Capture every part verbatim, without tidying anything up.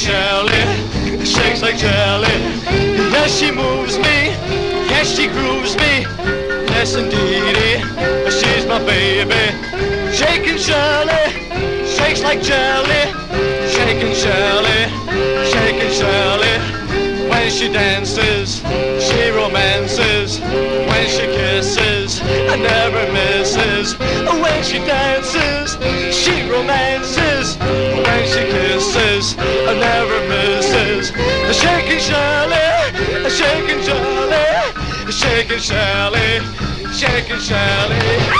Shirley, shakes like jelly. Yes, she moves me, yes, she grooves me. Yes, indeedy, she's my baby. Shaking Shirley, shakes like jelly. Shaking Shirley, shaking Shirley. When she dances, she romances. When she kisses, I never misses. When she dances, she romances. When she kisses, I never misses. Shaking Shirley, shaking Shirley, shaking Shirley, shaking Shirley.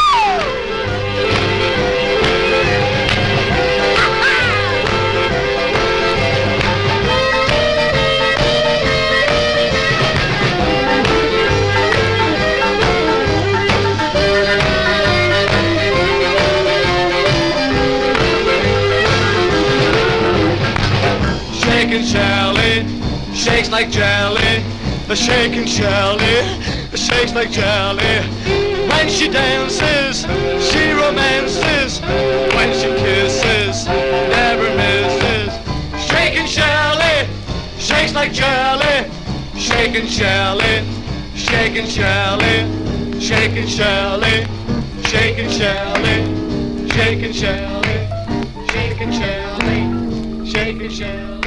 Shaking Shirley, shakes like jelly. The shaking Shirley, shakes like jelly. When she dances, she romances. When she kisses, never misses. Shaking Shirley, shakes like jelly. Shaking Shirley, shaking Shirley, shaking Shirley, shaking Shirley, shaking Shirley, shaking Shirley, shaking Shirley.